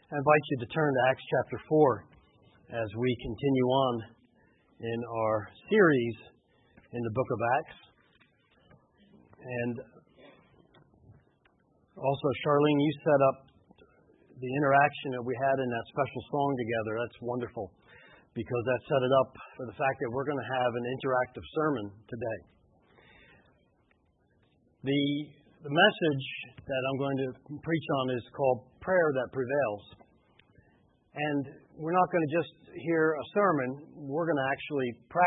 I invite you to turn to Acts chapter 4 as we continue on in our series in the book of Acts. And also, Charlene, you set up the interaction that we had in that special song together. That's wonderful because that set it up for the fact that we're going to have an interactive sermon today. The message that I'm going to preach on is called Prayer That Prevails. And we're not going to just hear a sermon. We're going to actually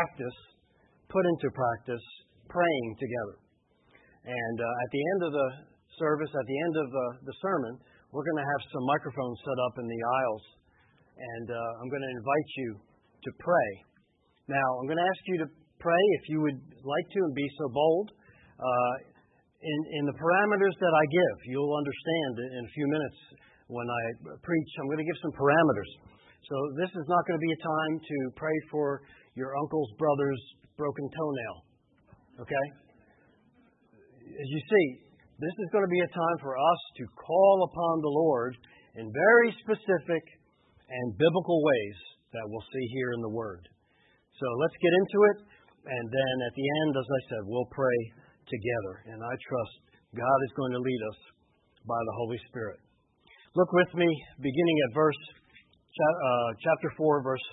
put into practice, praying together. And at the end of the service, at the end of the sermon, we're going to have some microphones set up in the aisles. And I'm going to invite you to pray. Now, I'm going to ask you to pray if you would like to and be so bold. In the parameters that I give, you'll understand in a few minutes when I preach, I'm going to give some parameters. So this is not going to be a time to pray for your uncle's brother's broken toenail. Okay? As you see, this is going to be a time for us to call upon the Lord in very specific and biblical ways that we'll see here in the Word. So let's get into it, and then at the end, as I said, we'll pray together. And I trust God is going to lead us by the Holy Spirit. Look with me, beginning at chapter 4, verse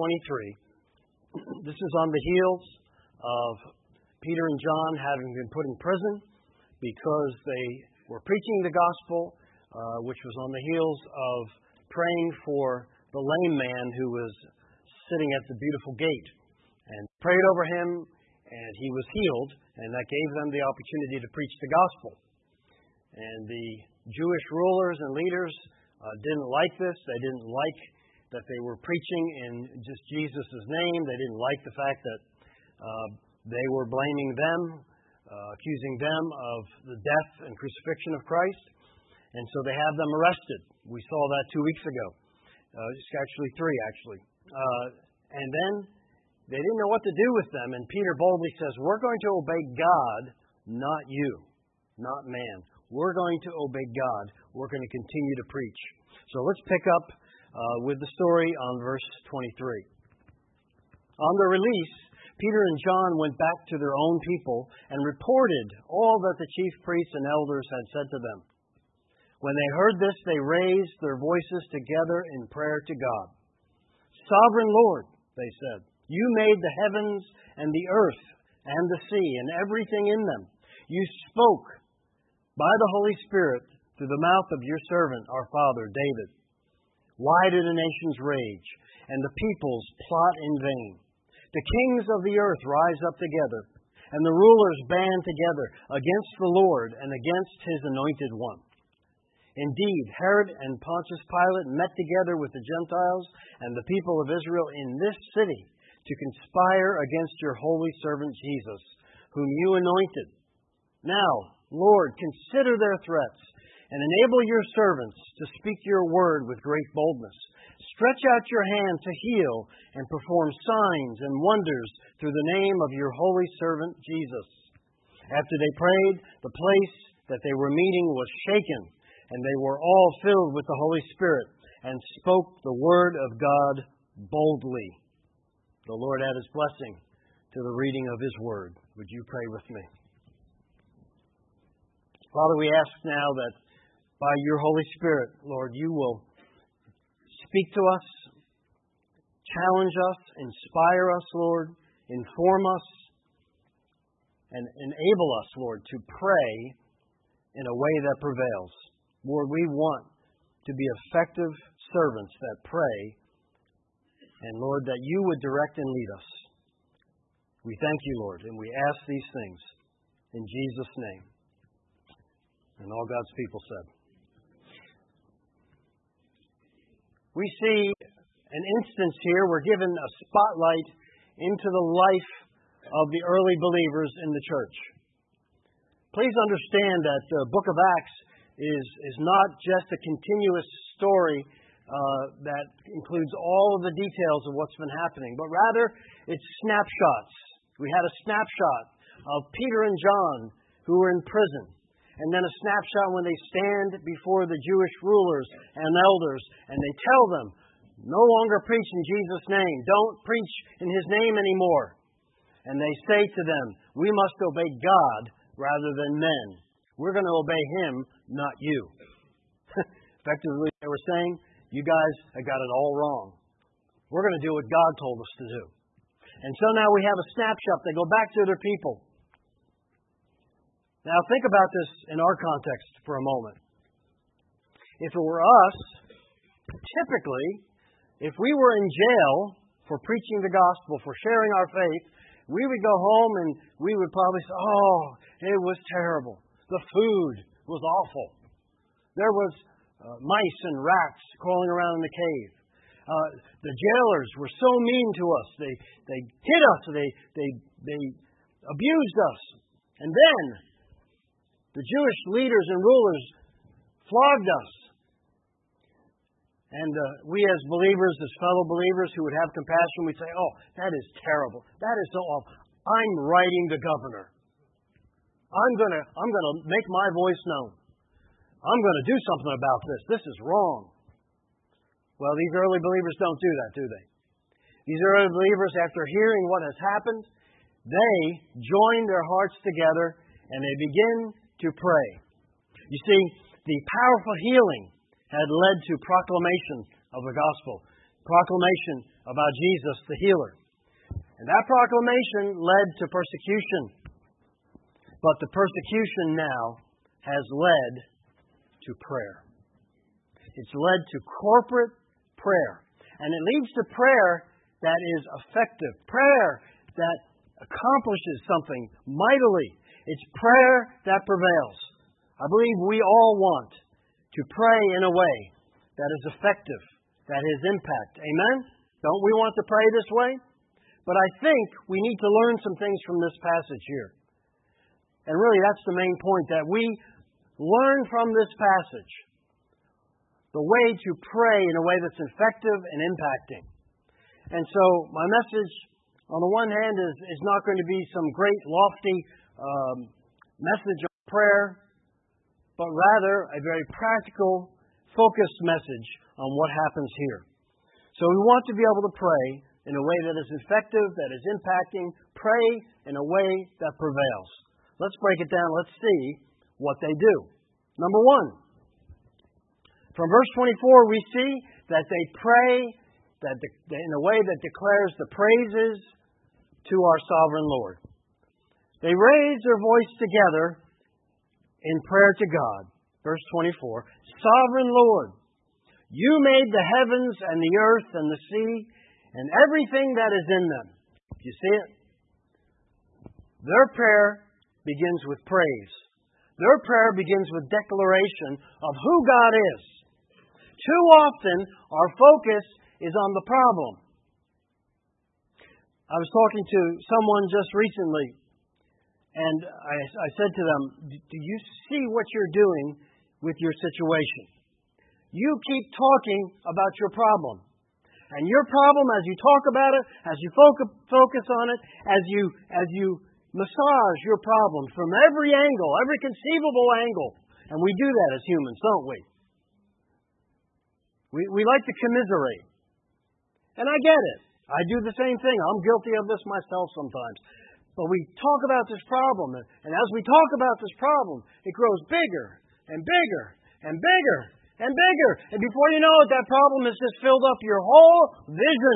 23. This is on the heels of Peter and John having been put in prison because they were preaching the gospel, which was on the heels of praying for the lame man who was sitting at the beautiful gate, and prayed over him, and he was healed, and that gave them the opportunity to preach the gospel. And the Jewish rulers and leaders didn't like this. They didn't like that they were preaching in just Jesus' name. They didn't like the fact that they were blaming them, accusing them of the death and crucifixion of Christ. And so they have them arrested. We saw that 2 weeks ago. It's actually 3, and then they didn't know what to do with them. And Peter boldly says, we're going to obey God, not you, not man. We're going to obey God. We're going to continue to preach. So let's pick up with the story on verse 23. On their release, Peter and John went back to their own people and reported all that the chief priests and elders had said to them. When they heard this, they raised their voices together in prayer to God. Sovereign Lord, they said, you made the heavens and the earth and the sea and everything in them. You spoke by the Holy Spirit through the mouth of your servant, our father, David. Why do the nations rage and the peoples plot in vain? The kings of the earth rise up together, and the rulers band together against the Lord and against his anointed one. Indeed, Herod and Pontius Pilate met together with the Gentiles and the people of Israel in this city to conspire against your holy servant Jesus, whom you anointed. Now, Lord, consider their threats and enable your servants to speak your word with great boldness. Stretch out your hand to heal and perform signs and wonders through the name of your holy servant Jesus. After they prayed, the place that they were meeting was shaken, and they were all filled with the Holy Spirit and spoke the word of God boldly. The Lord add his blessing to the reading of his word. Would you pray with me? Father, we ask now that by your Holy Spirit, Lord, you will speak to us, challenge us, inspire us, Lord, inform us, and enable us, Lord, to pray in a way that prevails. Lord, we want to be effective servants that pray, and Lord, that you would direct and lead us. We thank you, Lord, and we ask these things in Jesus' name. And all God's people said. We see an instance here. We're given a spotlight into the life of the early believers in the church. Please understand that the book of Acts is not just a continuous story that includes all of the details of what's been happening, but rather it's snapshots. We had a snapshot of Peter and John who were in prison. And then a snapshot when they stand before the Jewish rulers and elders and they tell them, no longer preach in Jesus' name. Don't preach in His name anymore. And they say to them, we must obey God rather than men. We're going to obey Him, not you. Effectively, they were saying, you guys have got it all wrong. We're going to do what God told us to do. And so now we have a snapshot. They go back to their people. Now think about this in our context for a moment. If it were us, typically, if we were in jail for preaching the gospel, for sharing our faith, we would go home and we would probably say, oh, it was terrible. The food was awful. There was mice and rats crawling around in the cave. The jailers were so mean to us. They hit us. They abused us. And then the Jewish leaders and rulers flogged us. And we as believers, as fellow believers who would have compassion, we'd say, oh, that is terrible. That is so awful. I'm writing the governor. I'm going to make my voice known. I'm going to do something about this. This is wrong. Well, these early believers don't do that, do they? These early believers, after hearing what has happened, they join their hearts together and they begin to pray. You see, the powerful healing had led to proclamation of the gospel, proclamation about Jesus, the healer. And that proclamation led to persecution. But the persecution now has led to prayer. It's led to corporate prayer. And it leads to prayer that is effective, prayer that accomplishes something mightily. It's prayer that prevails. I believe we all want to pray in a way that is effective, that has impact. Amen? Don't we want to pray this way? But I think we need to learn some things from this passage here. And really, that's the main point, that we learn from this passage the way to pray in a way that's effective and impacting. And so my message, on the one hand, is not going to be some great, lofty message on prayer, but rather a very practical, focused message on what happens here. So we want to be able to pray in a way that is effective, that is impacting, pray in a way that prevails. Let's break it down. Let's see what they do. Number one, from verse 24, we see that they pray in a way that declares the praises to our sovereign Lord. They raise their voice together in prayer to God. Verse 24, Sovereign Lord, you made the heavens and the earth and the sea and everything that is in them. Do you see it? Their prayer begins with praise. Their prayer begins with declaration of who God is. Too often, our focus is on the problem. I was talking to someone just recently, and I said to them, do you see what you're doing with your situation? You keep talking about your problem. And your problem, as you talk about it, as you focus on it, as you massage your problem from every angle, every conceivable angle, and we do that as humans, don't we? We like to commiserate. And I get it. I do the same thing. I'm guilty of this myself sometimes. But we talk about this problem, and as we talk about this problem, it grows bigger and bigger and bigger and bigger. And before you know it, that problem has just filled up your whole vision.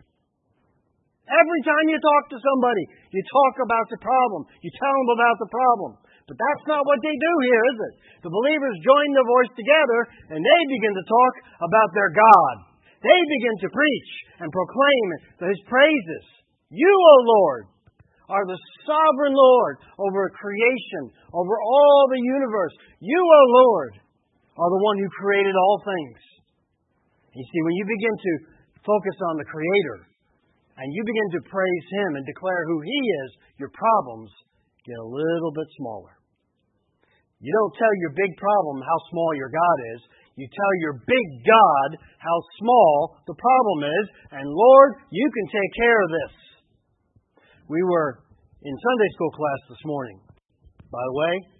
Every time you talk to somebody, you talk about the problem. You tell them about the problem. But that's not what they do here, is it? The believers join their voice together, and they begin to talk about their God. They begin to preach and proclaim His praises. You, O Lord, are the sovereign Lord over creation, over all the universe. You, O Lord, are the one who created all things. You see, when you begin to focus on the Creator, and you begin to praise Him and declare who He is, your problems get a little bit smaller. You don't tell your big problem how small your God is. You tell your big God how small the problem is, and Lord, you can take care of this. We were in Sunday school class this morning. By the way,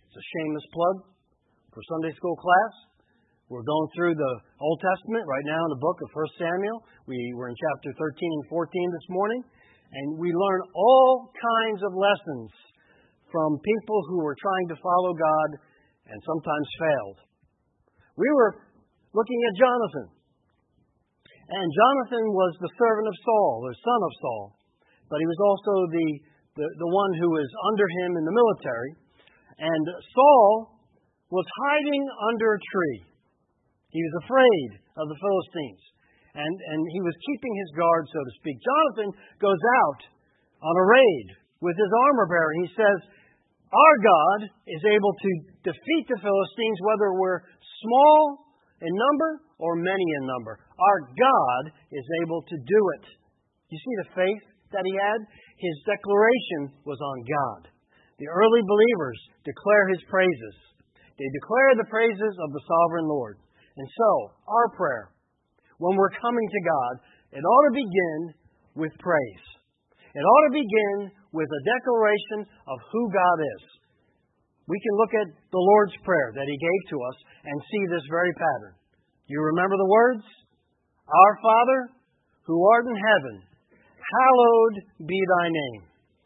It's a shameless plug for Sunday school class. We're going through the Old Testament right now in the book of 1 Samuel. We were in chapter 13 and 14 this morning, and we learn all kinds of lessons from people who were trying to follow God and sometimes failed. We were looking at Jonathan. And Jonathan was the servant of Saul, the son of Saul. But he was also the one who was under him in the military. And Saul was hiding under a tree. He was afraid of the Philistines. And he was keeping his guard, so to speak. Jonathan goes out on a raid with his armor bearer. He says, our God is able to defeat the Philistines, whether we're small in number or many in number. Our God is able to do it. You see the faith that he had? His declaration was on God. The early believers declare his praises. They declare the praises of the sovereign Lord. And so, our prayer, when we're coming to God, it ought to begin with praise. It ought to begin with a declaration of who God is. We can look at the Lord's Prayer that he gave to us and see this very pattern. You remember the words? Our Father, who art in heaven, hallowed be thy name.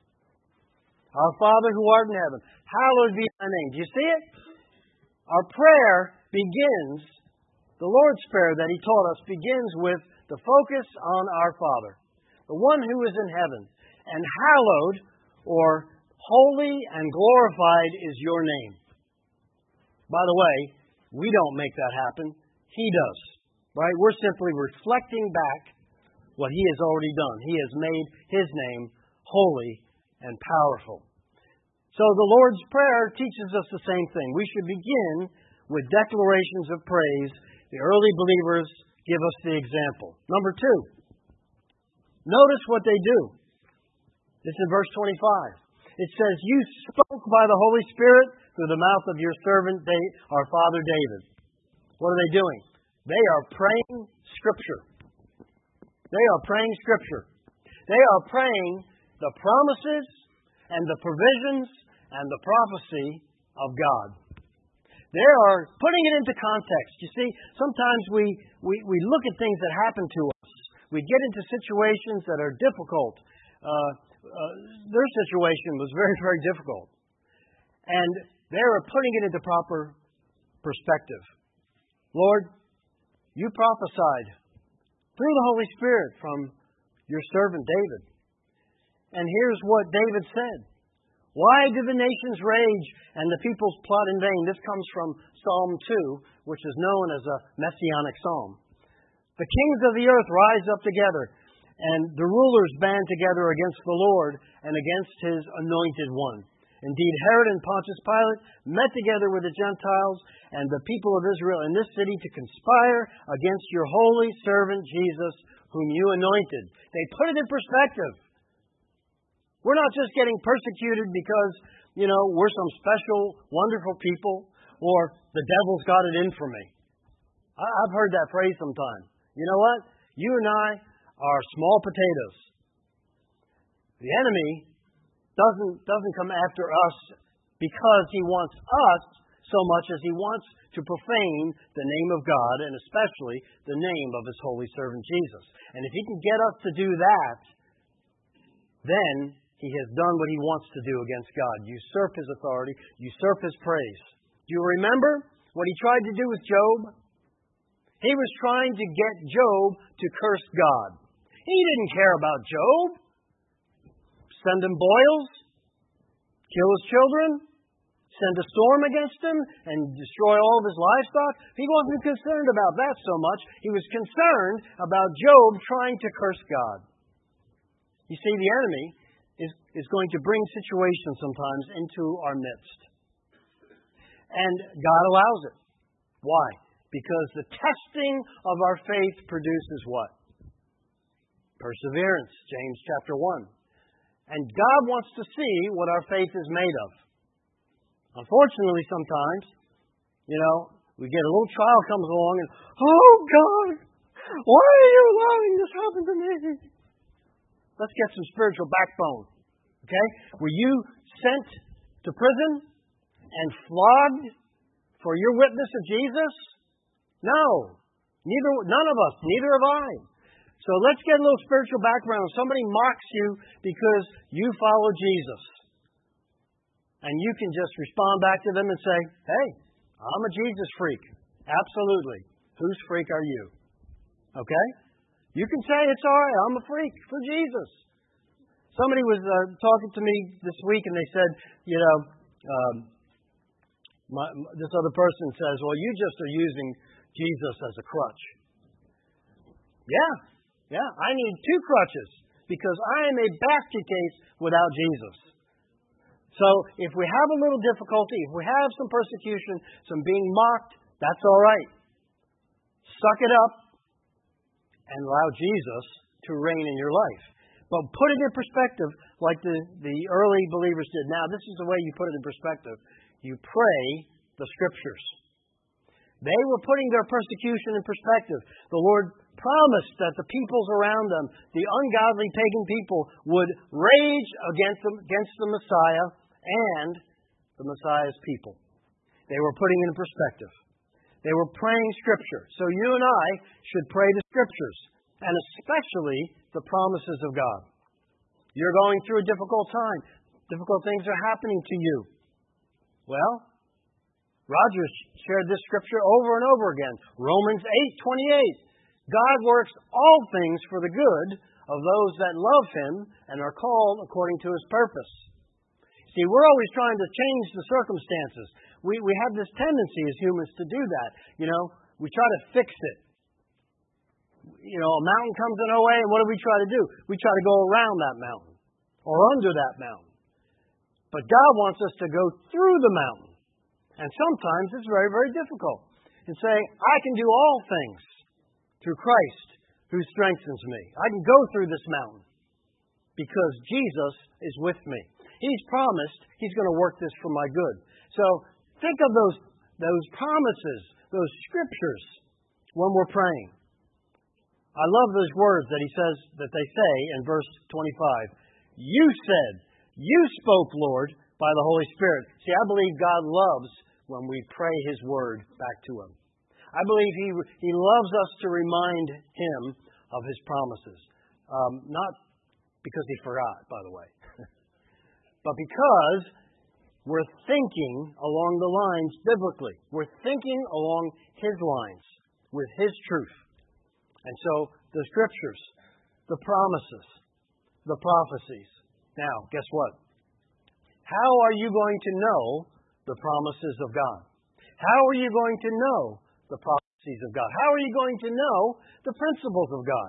Our Father, who art in heaven, hallowed be thy name. Do you see it? Our prayer begins, the Lord's Prayer that he taught us begins with the focus on our Father, the one who is in heaven. And hallowed, or holy and glorified, is your name. By the way, we don't make that happen. He does. Right? We're simply reflecting back what he has already done. He has made his name holy and powerful. So the Lord's Prayer teaches us the same thing. We should begin with declarations of praise. The early believers give us the example. Number 2, notice what they do. It's in verse 25. It says, you spoke by the Holy Spirit through the mouth of your servant, our father David. What are they doing? They are praying Scripture. They are praying Scripture. They are praying the promises and the provisions and the prophecy of God. They are putting it into context. You see, sometimes we look at things that happen to us. We get into situations that are difficult. Their situation was very, very difficult. And they are putting it into proper perspective. Lord, you prophesied through the Holy Spirit from your servant David. And here's what David said. Why do the nations rage and the peoples plot in vain? This comes from Psalm 2, which is known as a messianic psalm. The kings of the earth rise up together, and the rulers band together against the Lord and against his anointed one. Indeed, Herod and Pontius Pilate met together with the Gentiles and the people of Israel in this city to conspire against your holy servant Jesus, whom you anointed. They put it in perspective. We're not just getting persecuted because, we're some special, wonderful people, or the devil's got it in for me. I've heard that phrase sometimes. You know what? You and I are small potatoes. The enemy doesn't come after us because he wants us so much as he wants to profane the name of God, and especially the name of his holy servant Jesus. And if he can get us to do that, then he has done what he wants to do against God. Usurp his authority, usurp his praise. Do you remember what he tried to do with Job? He was trying to get Job to curse God. He didn't care about Job. Send him boils, kill his children, send a storm against him, and destroy all of his livestock. He wasn't concerned about that so much. He was concerned about Job trying to curse God. You see, the enemy is going to bring situations sometimes into our midst. And God allows it. Why? Because the testing of our faith produces what? Perseverance, James chapter 1. And God wants to see what our faith is made of. Unfortunately, sometimes, we get a little trial comes along and, oh God, why are you allowing this happen to me? Let's get some spiritual backbone. Okay? Were you sent to prison and flogged for your witness of Jesus? No. None of us. Neither have I. So let's get a little spiritual background. Somebody mocks you because you follow Jesus. And you can just respond back to them and say, hey, I'm a Jesus freak. Absolutely. Whose freak are you? Okay? You can say it's all right. I'm a freak for Jesus. Somebody was talking to me this week and they said, this other person says, well, you just are using Jesus as a crutch. Yeah, I need two crutches because I am a basket case without Jesus. So if we have a little difficulty, if we have some persecution, some being mocked, that's all right. Suck it up and allow Jesus to reign in your life. But put it in perspective like the early believers did. Now, this is the way you put it in perspective. You pray the Scriptures. They were putting their persecution in perspective. The Lord promised that the peoples around them, the ungodly pagan people, would rage against the Messiah and the Messiah's people. They were putting it in perspective. They were praying Scripture. So you and I should pray the Scriptures, and especially the promises of God. You're going through a difficult time. Difficult things are happening to you. Well, Roger shared this Scripture over and over again. Romans 8:28. God works all things for the good of those that love Him and are called according to His purpose. See, we're always trying to change the circumstances. We have this tendency as humans to do that. We try to fix it. A mountain comes in our way, and what do we try to do? We try to go around that mountain or under that mountain. But God wants us to go through the mountain. And sometimes it's very, very difficult. And say, I can do all things through Christ who strengthens me. I can go through this mountain because Jesus is with me. He's promised He's going to work this for my good. So think of those promises, those Scriptures when we're praying. I love those words that they say in verse 25. You said, you spoke, Lord, by the Holy Spirit. See, I believe God loves when we pray His Word back to Him. I believe He loves us to remind Him of His promises. Not because He forgot, by the way, but because we're thinking along the lines biblically. We're thinking along His lines with His truth. And so the Scriptures, the promises, the prophecies. Now, guess what? How are you going to know the promises of God? How are you going to know the prophecies of God? How are you going to know the principles of God?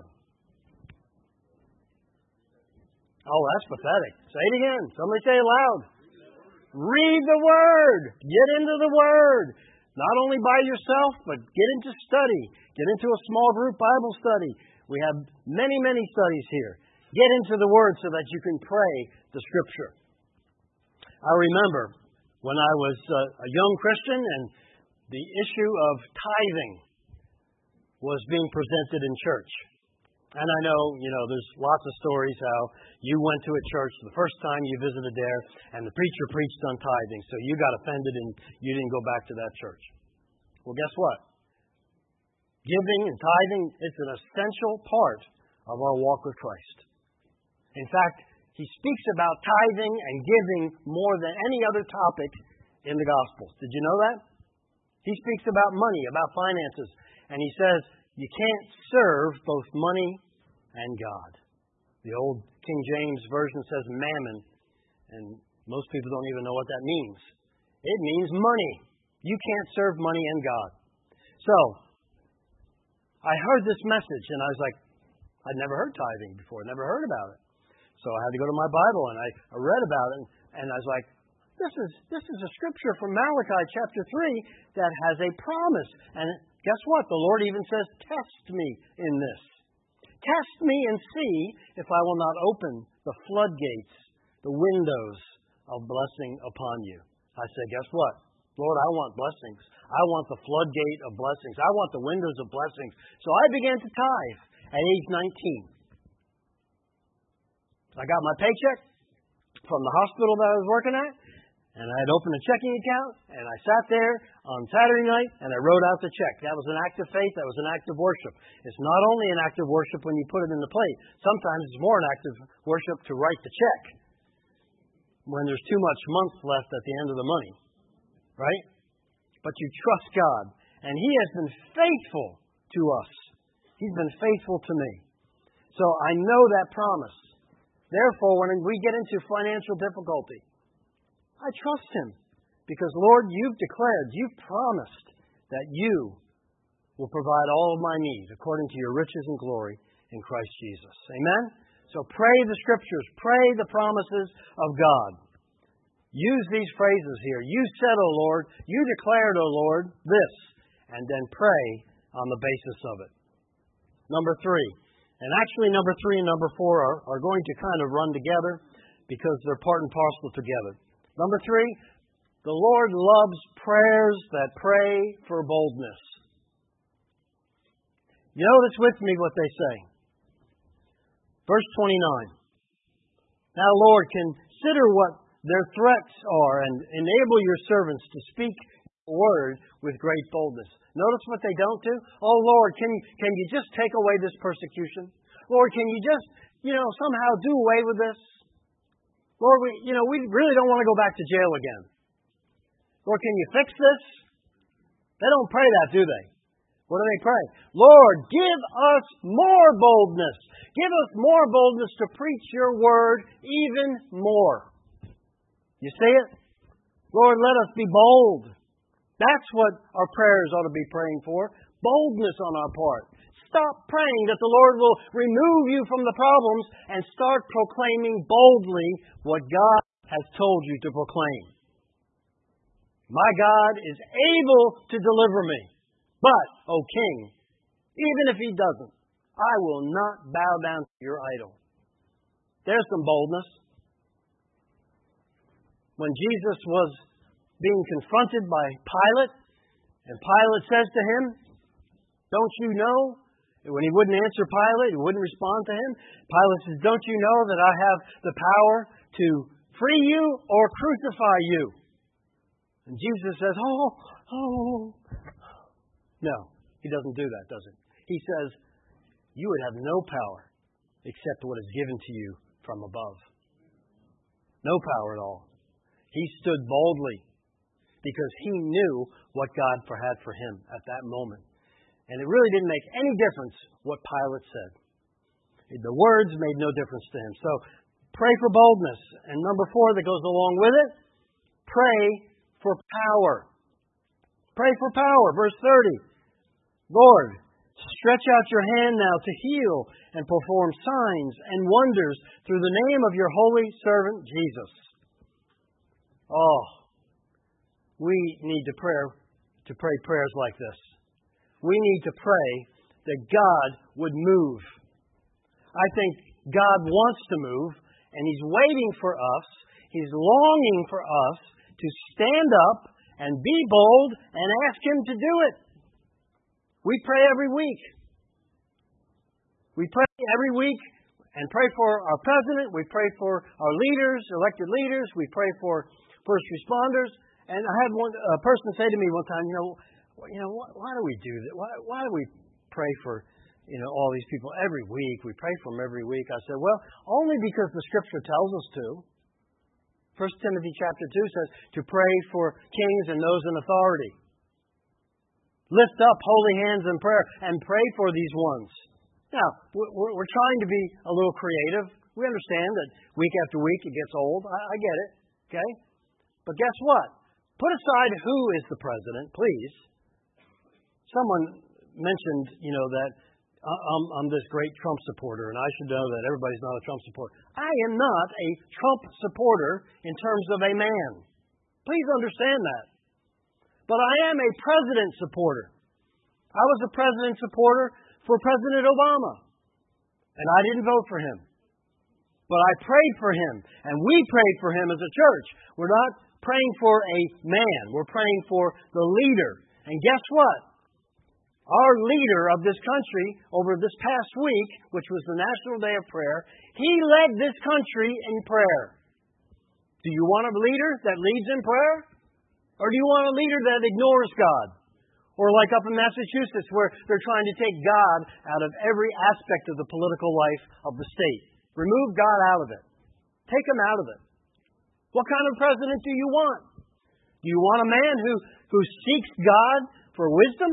Oh, that's pathetic. Say it again. Somebody say it loud. Read the Word. Get into the Word. Not only by yourself, but get into study. Get into a small group Bible study. We have many, many studies here. Get into the Word so that you can pray the Scripture. I remember when I was a young Christian and the issue of tithing was being presented in church. And I know, there's lots of stories how you went to a church the first time you visited there and the preacher preached on tithing, so you got offended and you didn't go back to that church. Well, guess what? Giving and tithing is an essential part of our walk with Christ. In fact, He speaks about tithing and giving more than any other topic in the Gospels. Did you know that? He speaks about money, about finances, and He says you can't serve both money and God. The old King James Version says mammon, and most people don't even know what that means. It means money. You can't serve money and God. So, I heard this message, and I was like, I'd never heard tithing before, never heard about it. So I had to go to my Bible, and I read about it, and I was like, this is a scripture from Malachi chapter 3 that has a promise. And guess what? The Lord even says, test me in this. Test me and see if I will not open the floodgates, the windows of blessing upon you. I said, guess what? Lord, I want blessings. I want the floodgate of blessings. I want the windows of blessings. So I began to tithe at age 19. I got my paycheck from the hospital that I was working at, And I had opened a checking account, and I sat there on Saturday night, and I wrote out the check. That was an act of faith. That was an act of worship. It's not only an act of worship when you put it in the plate. Sometimes it's more an act of worship to write the check when there's too much month left at the end of the money. Right? But you trust God. And He has been faithful to us. He's been faithful to me. So I know that promise. Therefore, when we get into financial difficulty, I trust Him. Because, Lord, You've declared, You've promised that You will provide all of my needs according to Your riches and glory in Christ Jesus. Amen? So pray the Scriptures. Pray the promises of God. Use these phrases here. You said, O Lord, You declared, O Lord, this. And then pray on the basis of it. Number 3. And actually, number 3 and number 4 are going to kind of run together because they're part and parcel together. Number 3, the Lord loves prayers that pray for boldness. You notice with me what they say. Verse 29. Now, Lord, consider what their threats are and enable Your servants to speak the word with great boldness. Notice what they don't do. Oh, Lord, can you just take away this persecution? Lord, can you just, somehow do away with this? Lord, we really don't want to go back to jail again. Lord, can You fix this? They don't pray that, do they? What do they pray? Lord, give us more boldness. Give us more boldness to preach Your word even more. You see it? Lord, let us be bold. That's what our prayers ought to be praying for. Boldness on our part. Stop praying that the Lord will remove you from the problems and start proclaiming boldly what God has told you to proclaim. My God is able to deliver me. But, O King, even if He doesn't, I will not bow down to Your idol. There's some boldness. When Jesus was being confronted by Pilate, and Pilate says to Him, don't you know? When he wouldn't answer Pilate, he wouldn't respond to him. Pilate says, don't you know that I have the power to free you or crucify you? And Jesus says, No, He doesn't do that, does He? He says, you would have no power except what is given to you from above. No power at all. He stood boldly because he knew what God had for him at that moment. And it really didn't make any difference what Pilate said. The words made no difference to him. So pray for boldness. And number 4 that goes along with it, pray for power. Pray for power. Verse 30. Lord, stretch out Your hand now to heal and perform signs and wonders through the name of Your holy servant Jesus. Oh, we need to pray prayers like this. We need to pray that God would move. I think God wants to move, and He's waiting for us. He's longing for us to stand up and be bold and ask Him to do it. We pray every week. We pray every week and pray for our president. We pray for our leaders, elected leaders. We pray for first responders. And I had a person say to me one time, why do we do that? Why do we pray for, all these people every week? We pray for them every week. I said, well, only because the Scripture tells us to. 1 Timothy chapter 2 says to pray for kings and those in authority. Lift up holy hands in prayer and pray for these ones. Now, we're trying to be a little creative. We understand that week after week it gets old. I get it. Okay? But guess what? Put aside who is the president, please. Someone mentioned, that I'm this great Trump supporter, and I should know that everybody's not a Trump supporter. I am not a Trump supporter in terms of a man. Please understand that. But I am a president supporter. I was a president supporter for President Obama, and I didn't vote for him. But I prayed for him, and we prayed for him as a church. We're not praying for a man. We're praying for the leader. And guess what? Our leader of this country over this past week, which was the National Day of Prayer, he led this country in prayer. Do you want a leader that leads in prayer? Or do you want a leader that ignores God? Or like up in Massachusetts, where they're trying to take God out of every aspect of the political life of the state. Remove God out of it. Take him out of it. What kind of president do you want? Do you want a man who seeks God for wisdom?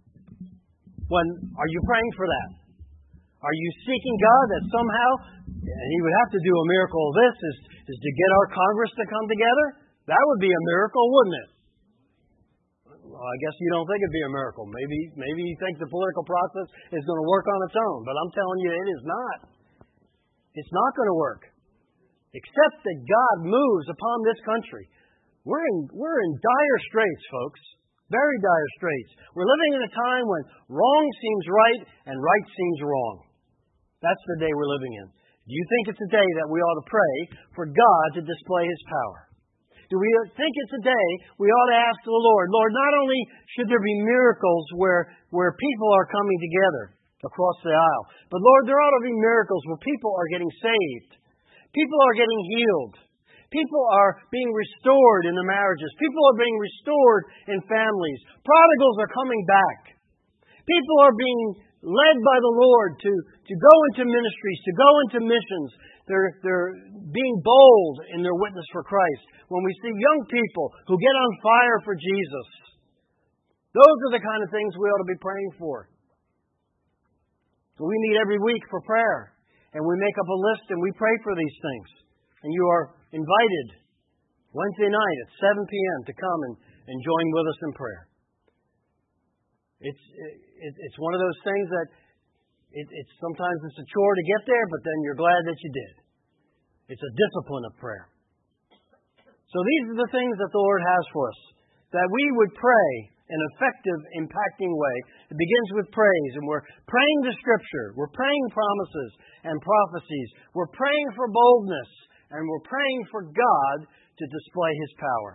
Are you praying for that? Are you seeking God that somehow, and he would have to do a miracle of this, is to get our Congress to come together? That would be a miracle, wouldn't it? Well, I guess you don't think it'd be a miracle. Maybe you think the political process is going to work on its own, but I'm telling you it is not. It's not going to work. Except that God moves upon this country. We're in dire straits, folks. Very dire straits. We're living in a time when wrong seems right and right seems wrong. That's the day we're living in. Do you think it's a day that we ought to pray for God to display his power? Do we think it's a day we ought to ask the Lord, Lord, not only should there be miracles where people are coming together across the aisle, but Lord, there ought to be miracles where people are getting saved. People are getting healed. People are being restored in their marriages. People are being restored in families. Prodigals are coming back. People are being led by the Lord to go into ministries, to go into missions. They're being bold in their witness for Christ. When we see young people who get on fire for Jesus, those are the kind of things we ought to be praying for. So we meet every week for prayer, and we make up a list and we pray for these things. And you are invited Wednesday night at 7 p.m. to come and join with us in prayer. It's one of those things that it's sometimes it's a chore to get there, but then you're glad that you did. It's a discipline of prayer. So these are the things that the Lord has for us, that we would pray in an effective, impacting way. It begins with praise, and we're praying the Scripture. We're praying promises and prophecies. We're praying for boldness, and we're praying for God to display his power.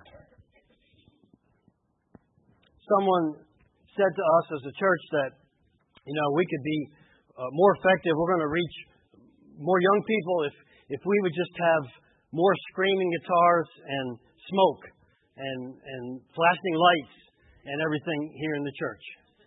Someone said to us as a church that, we could be more effective. We're going to reach more young people if we would just have more screaming guitars and smoke and flashing lights and everything here in the church.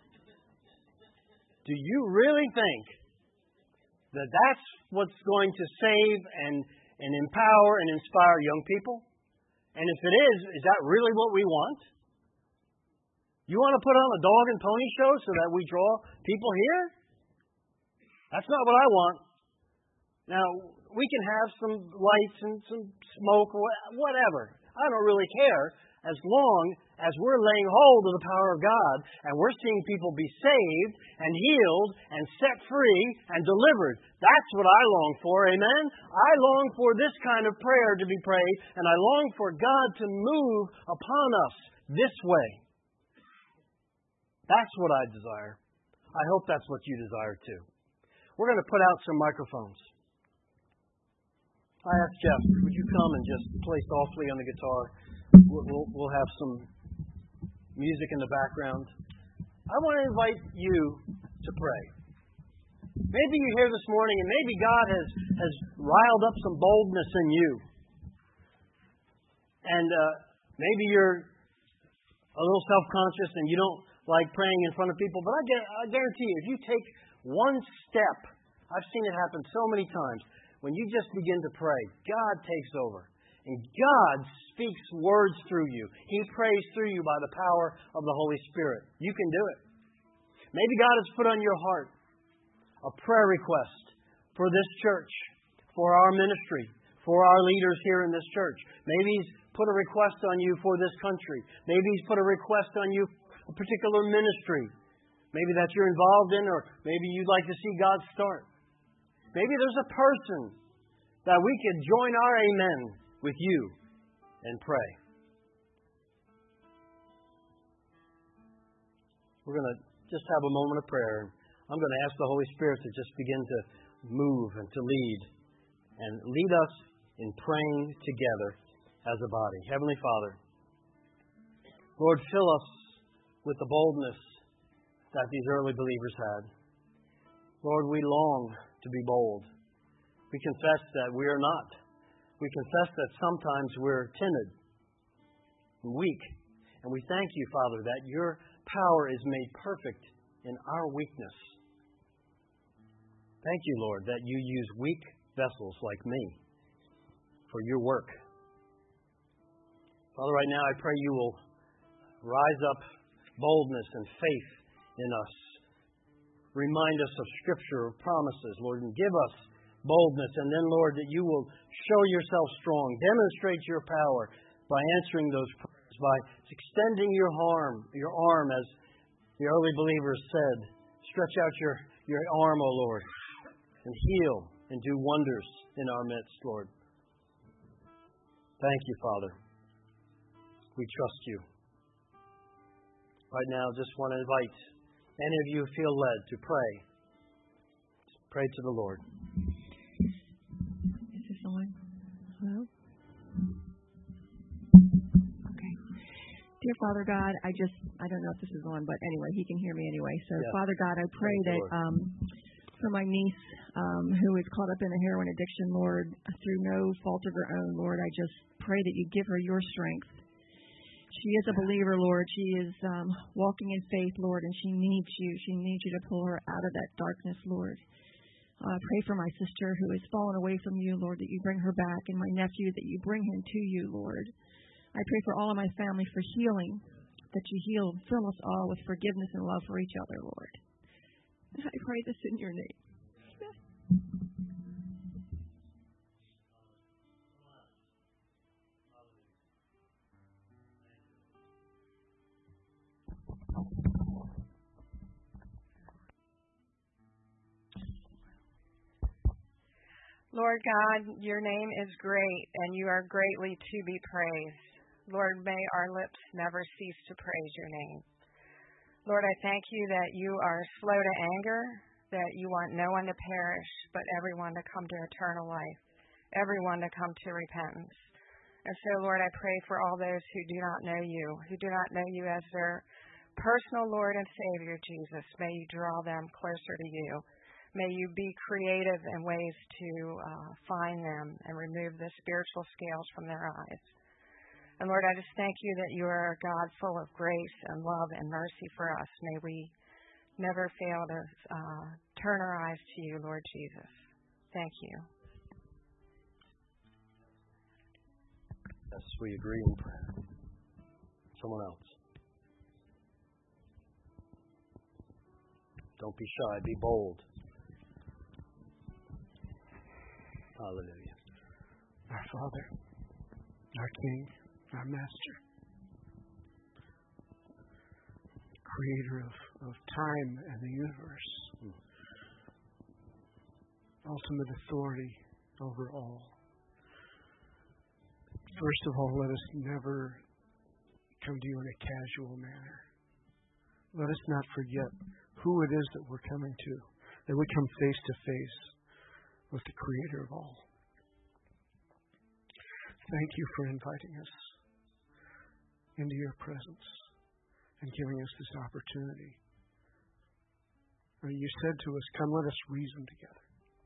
Do you really think that that's what's going to save and empower and inspire young people? And if it is that really what we want? You want to put on a dog and pony show so that we draw people here? That's not what I want. Now, we can have some lights and some smoke or whatever. I don't really care as long as we're laying hold of the power of God and we're seeing people be saved and healed and set free and delivered. That's what I long for, amen? I long for this kind of prayer to be prayed, and I long for God to move upon us this way. That's what I desire. I hope that's what you desire too. We're going to put out some microphones. I asked Jeff, would you come and just play softly on the guitar? We'll have some music in the background. I want to invite you to pray. Maybe you're here this morning and maybe God has riled up some boldness in you. And maybe you're a little self-conscious and you don't like praying in front of people. But I guarantee you, if you take one step, I've seen it happen so many times, when you just begin to pray, God takes over. And God speaks words through you. He prays through you by the power of the Holy Spirit. You can do it. Maybe God has put on your heart a prayer request for this church, for our ministry, for our leaders here in this church. Maybe He's put a request on you for this country. Maybe He's put a request on you for a particular ministry. Maybe that you're involved in, or maybe you'd like to see God start. Maybe there's a person that we could join our amen with you and pray. We're going to just have a moment of prayer. I'm going to ask the Holy Spirit to just begin to move and to lead us in praying together as a body. Heavenly Father, Lord, fill us with the boldness that these early believers had. Lord, we long to be bold. We confess that we are not We confess that sometimes we're timid and weak. And we thank you, Father, that your power is made perfect in our weakness. Thank you, Lord, that you use weak vessels like me for your work. Father, right now I pray you will rise up boldness and faith in us. Remind us of Scripture, of promises, Lord, and give us boldness. And then, Lord, that you will show yourself strong. Demonstrate your power by answering those prayers, by extending your arm, as the early believers said. Stretch out your arm, O Lord, and heal and do wonders in our midst, Lord. Thank you, Father. We trust you. Right now, just want to invite any of you who feel led to pray. Pray to the Lord. Is this on? Hello? Okay. Dear Father God, I don't know if this is on, but anyway, he can hear me anyway. So, yes. Father God, I pray that for my niece who is caught up in a heroin addiction, Lord, through no fault of her own, Lord, I just pray that you give her your strength. She is a believer, Lord. She is walking in faith, Lord, and she needs you. She needs you to pull her out of that darkness, Lord. I pray for my sister who has fallen away from you, Lord, that you bring her back, and my nephew, that you bring him to you, Lord. I pray for all of my family for healing, that you heal, fill us all with forgiveness and love for each other, Lord. And I pray this in your name. Lord God, your name is great, and you are greatly to be praised. Lord, may our lips never cease to praise your name. Lord, I thank you that you are slow to anger, that you want no one to perish, but everyone to come to eternal life, everyone to come to repentance. And so, Lord, I pray for all those who do not know you, who do not know you as their personal Lord and Savior, Jesus. May you draw them closer to you. May you be creative in ways to find them and remove the spiritual scales from their eyes. And Lord, I just thank you that you are a God full of grace and love and mercy for us. May we never fail to turn our eyes to you, Lord Jesus. Thank you. Yes, we agree in prayer. Someone else. Don't be shy, be bold. Hallelujah. Our Father, our King, our Master, Creator of time and the universe, ultimate authority over all. First of all, let us never come to you in a casual manner. Let us not forget who it is that we're coming to, that we come face to face with the Creator of all. Thank you for inviting us into your presence and giving us this opportunity. You said to us, come, let us reason together.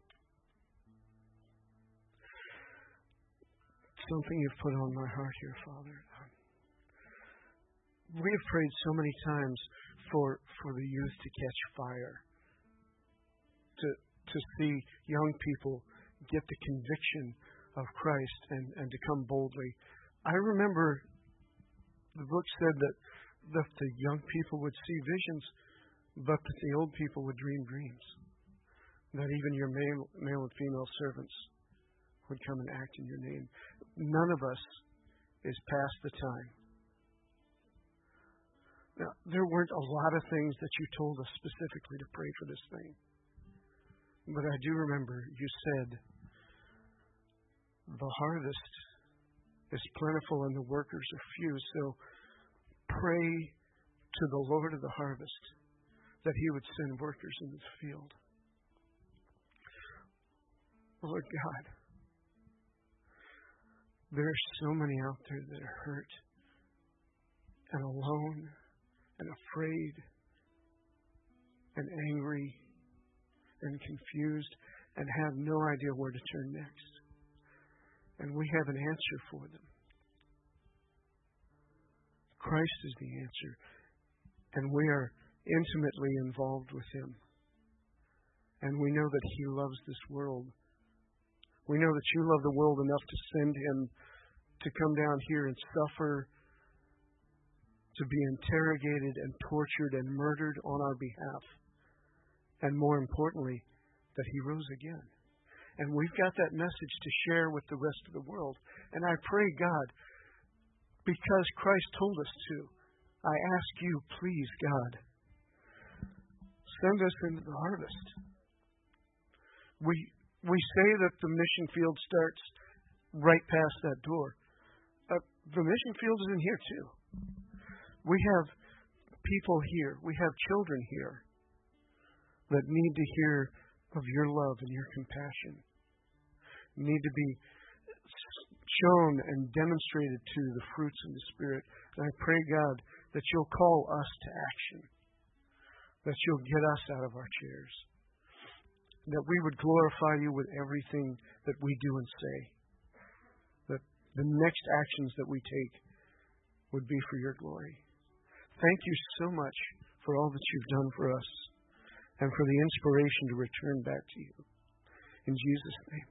Something you've put on my heart here, Father. We have prayed so many times for the youth to catch fire, to see young people get the conviction of Christ and to come boldly. I remember the book said that the young people would see visions, but that the old people would dream dreams. That even your male and female servants would come and act in your name. None of us is past the time. Now, there weren't a lot of things that you told us specifically to pray for this thing. But I do remember you said, the harvest is plentiful and the workers are few. So pray to the Lord of the harvest that he would send workers into the field. Lord God, there are so many out there that are hurt and alone and afraid and angry and confused and have no idea where to turn next. and we have an answer for them. Christ is the answer, and we are intimately involved with Him. And we know that He loves this world. We know that you love the world enough to send Him to come down here and suffer, to be interrogated and tortured and murdered on our behalf. And more importantly, that He rose again. And we've got that message to share with the rest of the world. And I pray, God, because Christ told us to, I ask you, please, God, send us into the harvest. We say that the mission field starts right past that door. The mission field is in here too. We have people here. We have children here that need to hear of your love and your compassion. Need to be shown and demonstrated to the fruits of the Spirit. And I pray, God, that you'll call us to action. That you'll get us out of our chairs. That we would glorify you with everything that we do and say. That the next actions that we take would be for your glory. Thank you so much for all that you've done for us and for the inspiration to return back to you. In Jesus' name.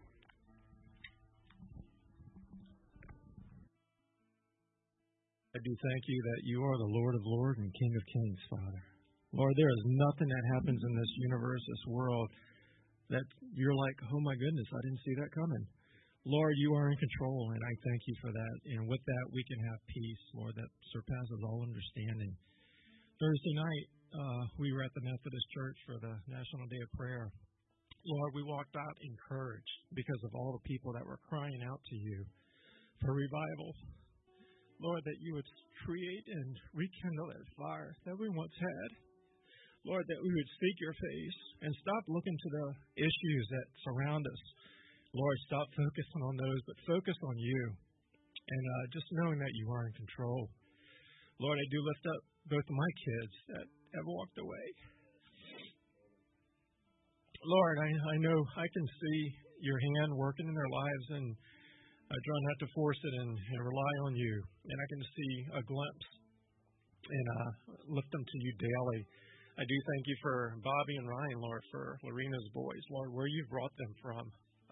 I do thank you that you are the Lord of Lords and King of Kings, Father. Lord, there is nothing that happens in this universe, this world, that you're like, oh my goodness, I didn't see that coming. Lord, you are in control, and I thank you for that. And with that, we can have peace, Lord, that surpasses all understanding. Thursday night, we were at the Methodist Church for the National Day of Prayer. Lord, we walked out encouraged because of all the people that were crying out to you for revival. Lord, that you would create and rekindle that fire that we once had. Lord, that we would seek your face and stop looking to the issues that surround us. Lord, stop focusing on those, but focus on you. And just knowing that you are in control. Lord, I do lift up both of my kids that have walked away. Lord, I know I can see your hand working in their lives, and I try not to force it and rely on you. And I can see a glimpse and lift them to you daily. I do thank you for Bobby and Ryan, Lord, for Lorena's boys, Lord, where you've brought them from.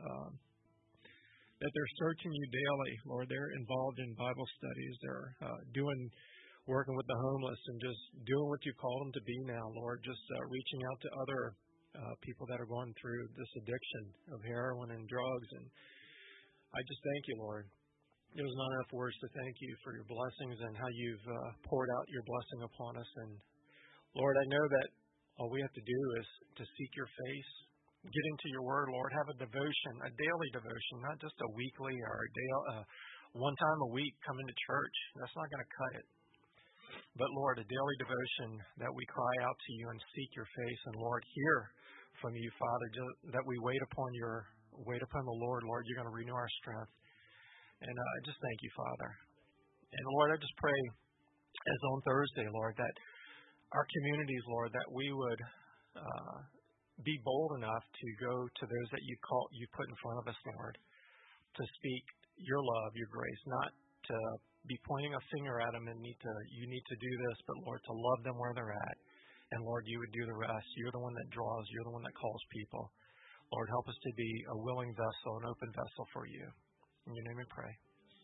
That they're searching you daily, Lord. They're involved in Bible studies. They're working with the homeless and just doing what you call them to be now, Lord. Just reaching out to other people that are going through this addiction of heroin and drugs. And I just thank you, Lord. There's not enough words to thank you for your blessings and how you've poured out your blessing upon us. And Lord, I know that all we have to do is to seek your face, get into your word, Lord, have a devotion, a daily devotion, not just a weekly or one time a week coming to church. That's not going to cut it. But Lord, a daily devotion that we cry out to you and seek your face, and Lord, hear from you, Father, that we wait upon the Lord. Lord, you're going to renew our strength. And I just thank you, Father. And Lord, I just pray, as on Thursday, Lord, that our communities, Lord, that we would be bold enough to go to those that you put in front of us, Lord, to speak your love, your grace, not to be pointing a finger at them and you need to do this, but Lord, to love them where they're at. And Lord, you would do the rest. You're the one that draws. You're the one that calls people. Lord, help us to be a willing vessel, an open vessel for you. In your name we pray.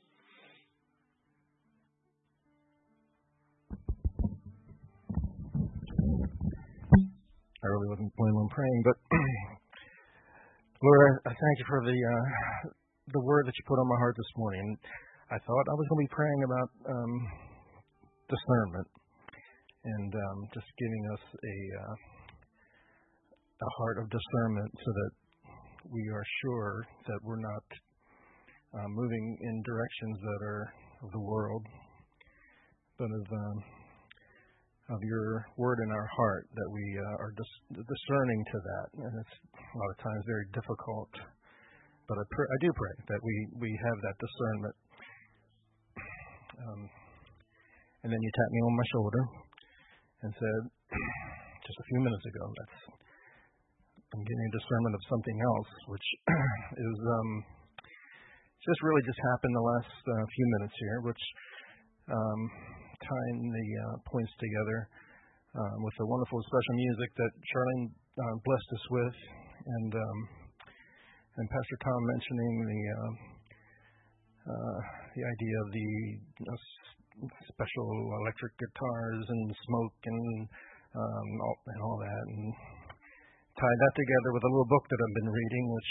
I really wasn't planning on praying, but Lord, I thank you for the word that you put on my heart this morning. I thought I was going to be praying about discernment and just giving us a heart of discernment so that we are sure that we're not moving in directions that are of the world, but of your word in our heart, that we are discerning to that. And it's a lot of times very difficult, but I do pray that we have that discernment. And then you tapped me on my shoulder and said, just a few minutes ago, I'm getting a discernment of something else, which is This really just happened the last few minutes here, which tying the points together with the wonderful special music that Charlene blessed us with, and Pastor Tom mentioning the idea of the special electric guitars and smoke and all that, and tied that together with a little book that I've been reading, which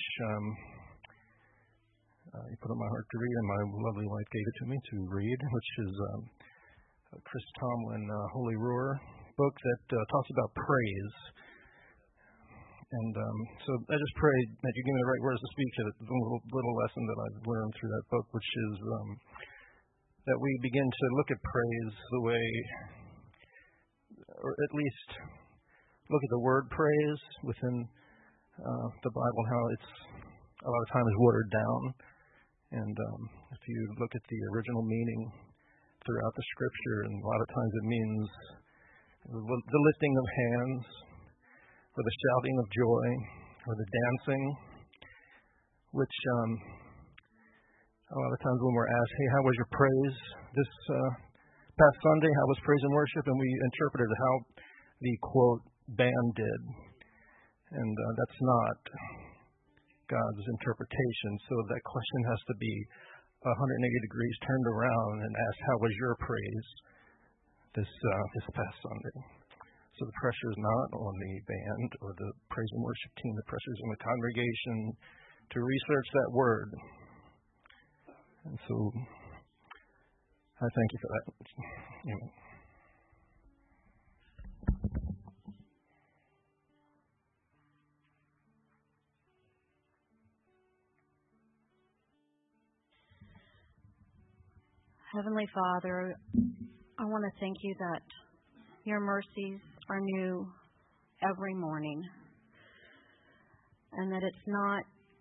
you put on my heart to read, and my lovely wife gave it to me to read, which is Chris Tomlin, Holy Roar book that talks about praise. And so I just pray that you give me the right words to speak to the little lesson that I've learned through that book, which is that we begin to look at praise the way, or at least look at the word praise within the Bible, how it's a lot of times watered down. And if you look at the original meaning throughout the Scripture, and a lot of times it means the lifting of hands, or the shouting of joy, or the dancing, which a lot of times when we're asked, hey, how was your praise this past Sunday? How was praise and worship? And we interpreted how the, quote, band did. And that's not God's interpretation. So that question has to be 180 degrees turned around and asked, how was your praise this past Sunday? So the pressure is not on the band or the praise and worship team. The pressure is on the congregation to research that word. And so I thank you for that. Amen. Heavenly Father, I want to thank you that your mercies are new every morning, and that it's not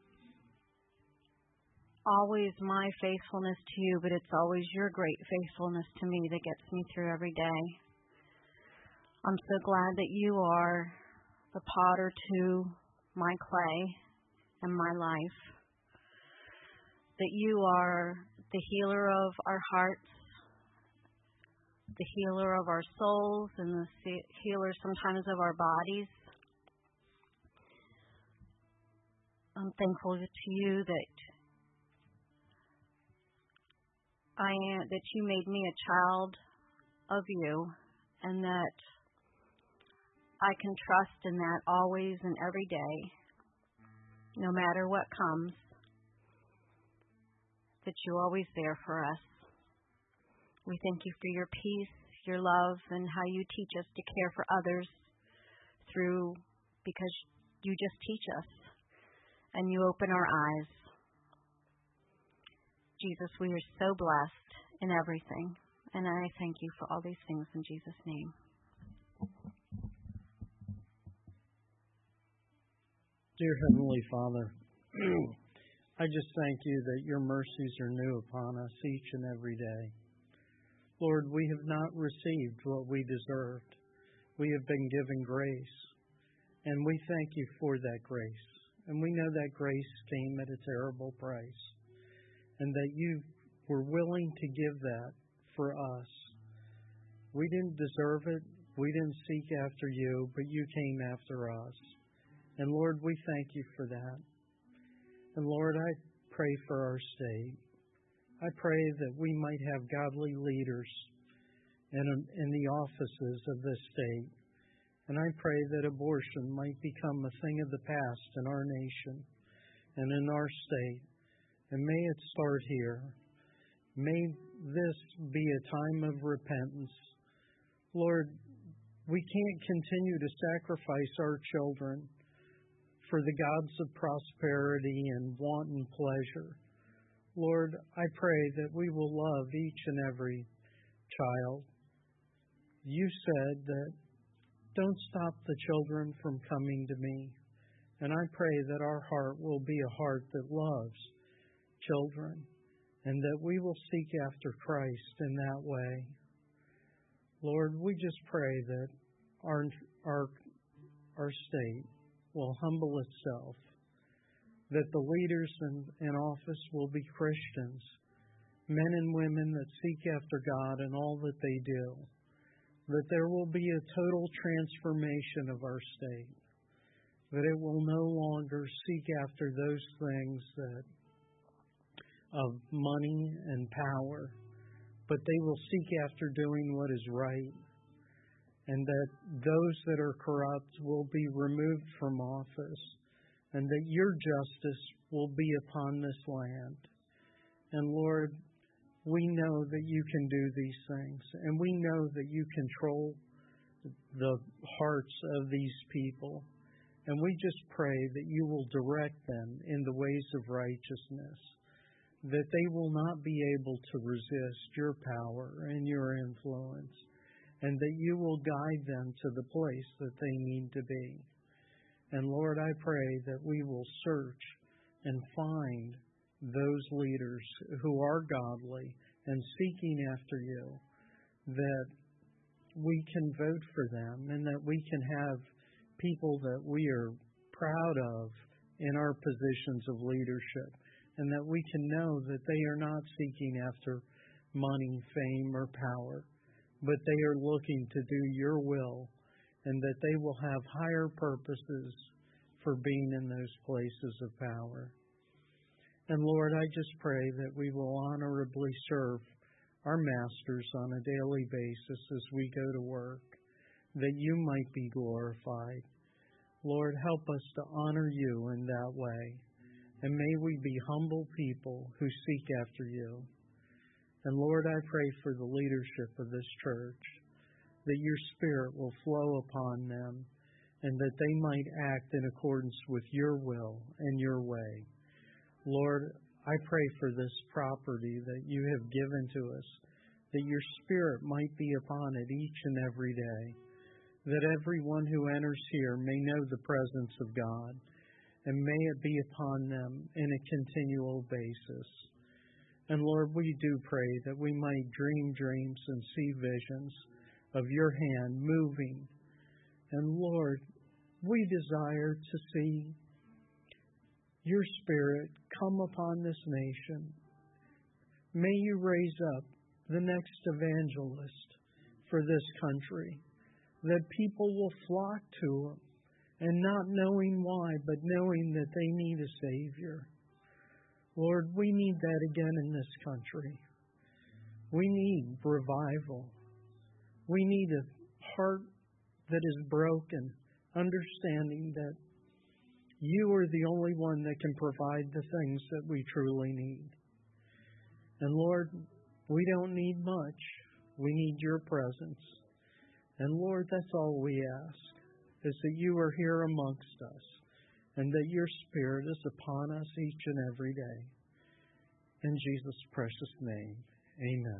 always my faithfulness to you, but it's always your great faithfulness to me that gets me through every day. I'm so glad that you are the potter to my clay and my life, that you are the healer of our hearts, the healer of our souls, and the healer sometimes of our bodies. I'm thankful to you that you made me a child of you, and that I can trust in that always and every day, no matter what comes, that you're always there for us. We thank you for your peace, your love, and how you teach us to care for others because you just teach us and you open our eyes. Jesus, we are so blessed in everything, and I thank you for all these things in Jesus' name. Dear Heavenly Father, I just thank you that your mercies are new upon us each and every day. Lord, we have not received what we deserved. We have been given grace, and we thank you for that grace. And we know that grace came at a terrible price, and that you were willing to give that for us. We didn't deserve it. We didn't seek after you, but you came after us. And Lord, we thank you for that. And Lord, I pray for our state. I pray that we might have godly leaders in the offices of this state. And I pray that abortion might become a thing of the past in our nation and in our state. And may it start here. May this be a time of repentance. Lord, we can't continue to sacrifice our children for the gods of prosperity and wanton pleasure. Lord, I pray that we will love each and every child. You said that don't stop the children from coming to me. And I pray that our heart will be a heart that loves children, and that we will seek after Christ in that way. Lord, we just pray that our state will humble itself that the leaders in office will be Christians, men and women that seek after God in all that they do, that there will be a total transformation of our state, that it will no longer seek after those things of money and power, but they will seek after doing what is right, and that those that are corrupt will be removed from office, and that your justice will be upon this land. And Lord, we know that you can do these things, and we know that you control the hearts of these people. And we just pray that you will direct them in the ways of righteousness, that they will not be able to resist your power and your influence, and that you will guide them to the place that they need to be. And Lord, I pray that we will search and find those leaders who are godly and seeking after you, that we can vote for them and that we can have people that we are proud of in our positions of leadership, and that we can know that they are not seeking after money, fame, or power, but they are looking to do your will, and that they will have higher purposes for being in those places of power. And Lord, I just pray that we will honorably serve our masters on a daily basis as we go to work, that you might be glorified. Lord, help us to honor you in that way. And may we be humble people who seek after you. And Lord, I pray for the leadership of this church, that your Spirit will flow upon them, and that they might act in accordance with your will and your way. Lord, I pray for this property that you have given to us, that your Spirit might be upon it each and every day, that everyone who enters here may know the presence of God, and may it be upon them in a continual basis. And Lord, we do pray that we might dream dreams and see visions of your hand moving. And Lord, we desire to see your Spirit come upon this nation. May you raise up the next evangelist for this country, that people will flock to him, and not knowing why, but knowing that they need a Savior. Lord, we need that again in this country. We need revival. We need a heart that is broken, understanding that you are the only one that can provide the things that we truly need. And Lord, we don't need much. We need your presence. And Lord, that's all we ask, is that you are here amongst us, and that your Spirit is upon us each and every day. In Jesus' precious name, amen.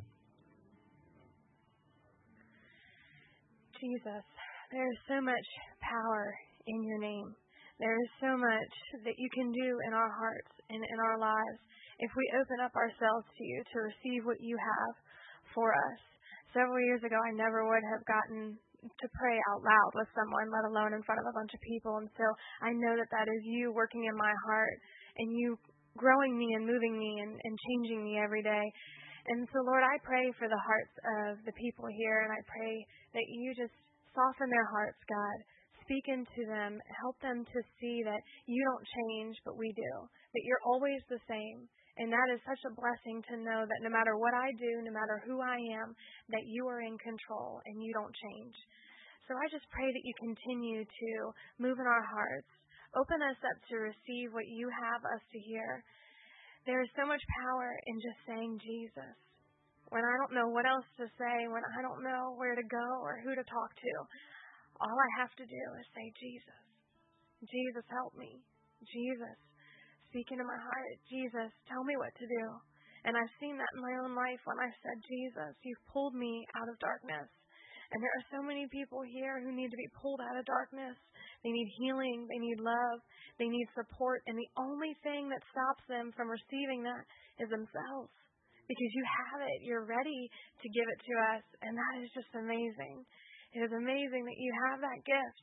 Jesus, there is so much power in your name. There is so much that you can do in our hearts and in our lives if we open up ourselves to you to receive what you have for us. Several years ago, I never would have gotten to pray out loud with someone, let alone in front of a bunch of people. And so I know that that is you working in my heart and you growing me and moving me and changing me every day. And so, Lord, I pray for the hearts of the people here, and I pray that you just soften their hearts, God. Speak into them. Help them to see that you don't change, but we do. That you're always the same. And that is such a blessing to know that no matter what I do, no matter who I am, that you are in control and you don't change. So I just pray that you continue to move in our hearts. Open us up to receive what you have us to hear. There is so much power in just saying Jesus. When I don't know what else to say, when I don't know where to go or who to talk to, all I have to do is say Jesus. Jesus, help me. Jesus, speak into my heart. Jesus, tell me what to do. And I've seen that in my own life when I said, Jesus, you've pulled me out of darkness. And there are so many people here who need to be pulled out of darkness. They need healing. They need love. They need support. And the only thing that stops them from receiving that is themselves. Because you have it. You're ready to give it to us. And that is just amazing. It is amazing that you have that gift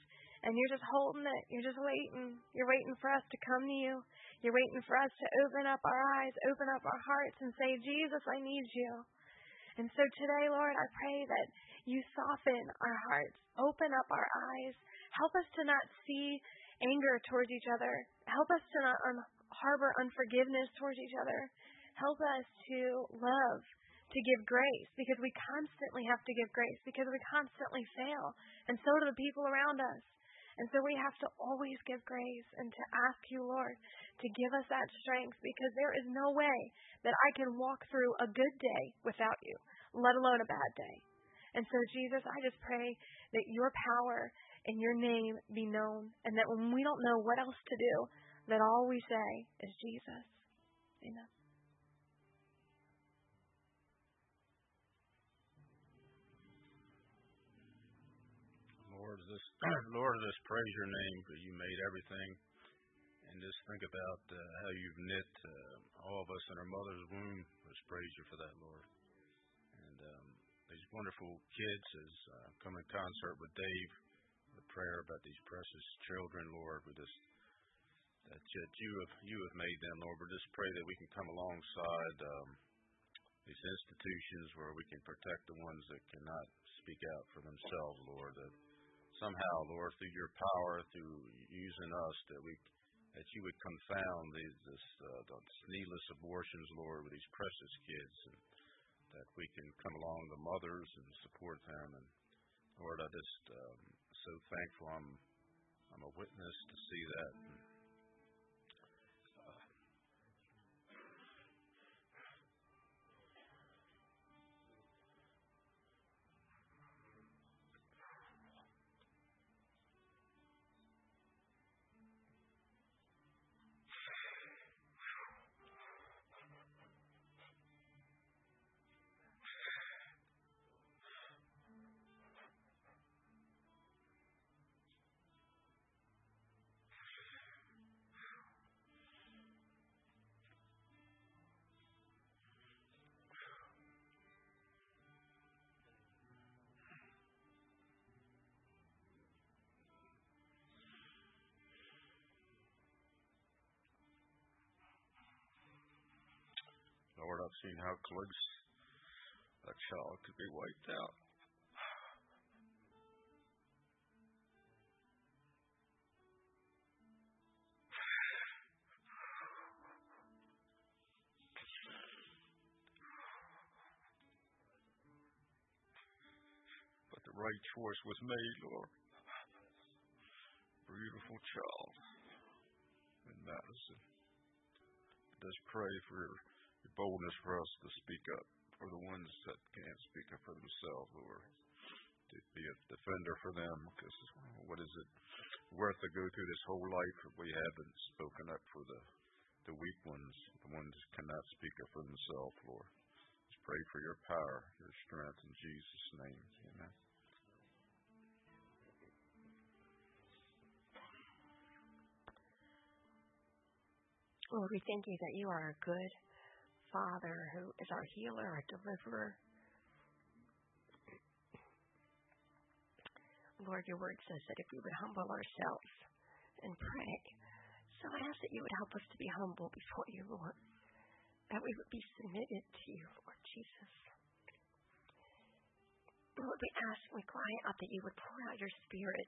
And you're just holding it. You're just waiting. You're waiting for us to come to you. You're waiting for us to open up our eyes, open up our hearts, and say, Jesus, I need you. And so today, Lord, I pray that you soften our hearts, open up our eyes, help us to not see anger towards each other, help us to not harbor unforgiveness towards each other, help us to love, to give grace, because we constantly have to give grace, because we constantly fail, and so do the people around us. And so we have to always give grace and to ask you, Lord, to give us that strength, because there is no way that I can walk through a good day without you, let alone a bad day. And so, Jesus, I just pray that your power and your name be known, and that when we don't know what else to do, that all we say is Jesus. Amen. Lord, just praise your name, for you made everything. And just think about how you've knit all of us in our mother's womb. Just praise you for that, Lord. And these wonderful kids has come in concert with Dave, the prayer about these precious children, Lord. We just that you have made them, Lord. We just pray that we can come alongside these institutions where we can protect the ones that cannot speak out for themselves, Lord. That somehow, Lord, through your power, through using us, that you would confound these needless abortions, Lord, with these precious kids, and that we can come along the mothers and support them. And Lord, I just so thankful. I'm a witness to see that. And, Lord, I've seen how close a child could be wiped out. But the right choice was made, Lord. Beautiful child in Madison. Just pray for your boldness for us to speak up for the ones that can't speak up for themselves, Lord. To be a defender for them, because what is it worth to go through this whole life if we haven't spoken up for the weak ones, the ones who cannot speak up for themselves, Lord. Just pray for your power, your strength in Jesus' name. Amen. Lord, we thank you that you are a good Father who is our healer, our deliverer. Lord, your word says that if we would humble ourselves and pray, so I ask that you would help us to be humble before you, Lord, that we would be submitted to you, Lord Jesus. Lord, we ask and we cry out that you would pour out your Spirit.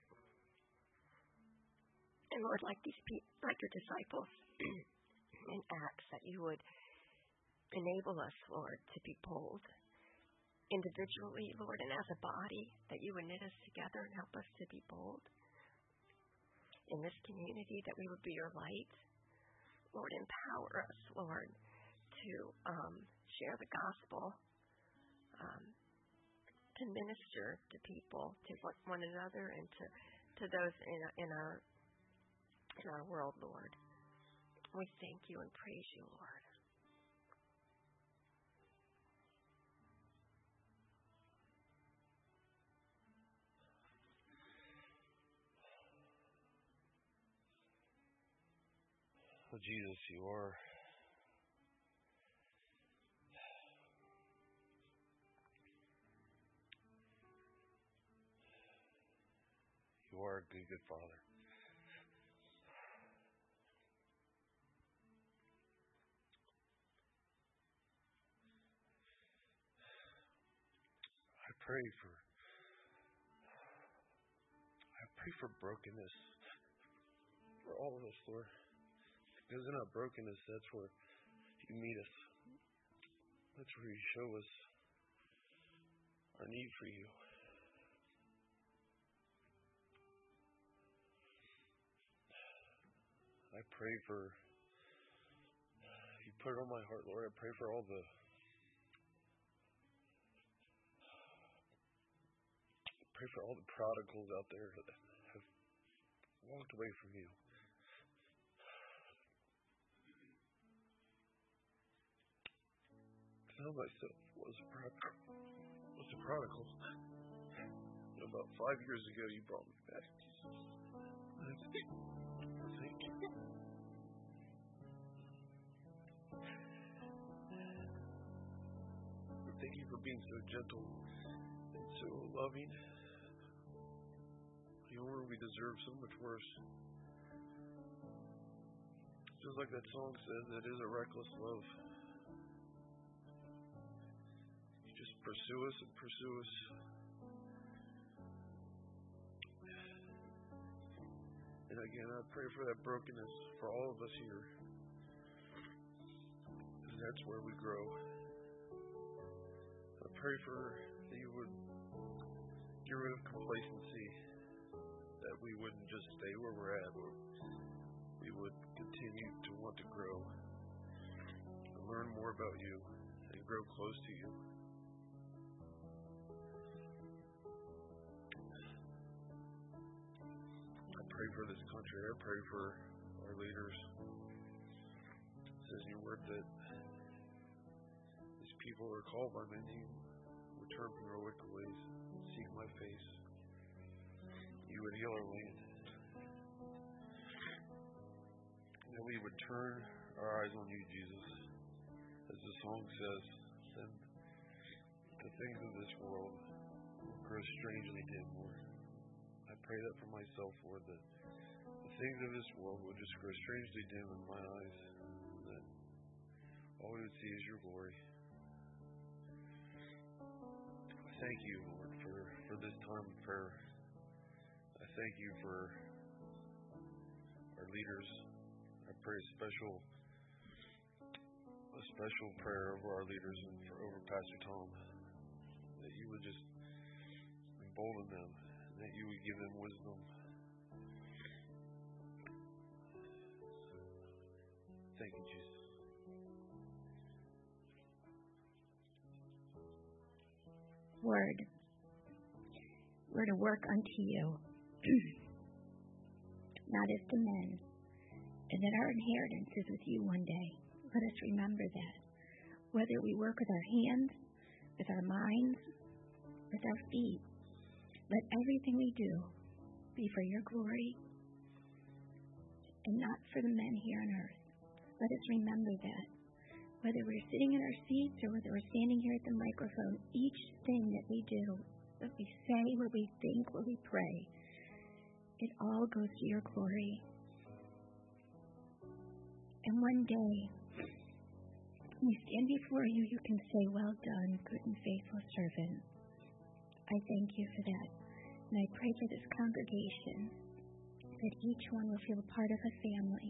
And Lord, like your disciples in Acts, that you would enable us, Lord, to be bold individually, Lord, and as a body, that you would knit us together and help us to be bold in this community, that we would be your light. Lord, empower us, Lord, to share the gospel, to minister to people, to one another, and to those in our world, Lord. We thank you and praise you, Lord. Oh, Jesus, you are a good, good Father. I pray for brokenness for all of us, Lord. Because in our brokenness, that's where you meet us. That's where you show us our need for you. I pray for, you put it on my heart, Lord, I pray for all the prodigals out there that have walked away from you. I myself was a prodigal. About 5 years ago, you brought me back, Jesus. Thank you. Thank you for being so gentle and so loving. Lord, we deserve so much worse. Just like that song says, it is a reckless love. You just pursue us and pursue us. And again, I pray for that brokenness for all of us here. And that's where we grow. I pray that you would get rid of complacency. That we wouldn't just stay where we're at, but we would continue to want to grow and learn more about you and grow close to you. I pray for this country. I pray for our leaders. It says in your word that these people are called by my name, return from their wicked ways, seek my face. You would heal our land. That we would turn our eyes on you, Jesus. As the song says, then the things of this world will grow strangely dim, Lord. I pray that for myself, Lord, that the things of this world will just grow strangely dim in my eyes. And that all we would see is your glory. I thank you, Lord, for this time of prayer. I thank you for our leaders. I pray a special prayer over our leaders and over Pastor Tom. That you would just embolden them. That you would give them wisdom. Thank you, Jesus. Word. We're to work unto you. Not as to men, and that our inheritance is with you one day. Let us remember that. Whether we work with our hands, with our minds, with our feet, let everything we do be for your glory and not for the men here on earth. Let us remember that. Whether we're sitting in our seats or whether we're standing here at the microphone, each thing that we do, what we say, what we think, what we pray, it all goes to your glory. And one day, when we stand before you, you can say, well done, good and faithful servant. I thank you for that. And I pray for this congregation, that each one will feel part of a family.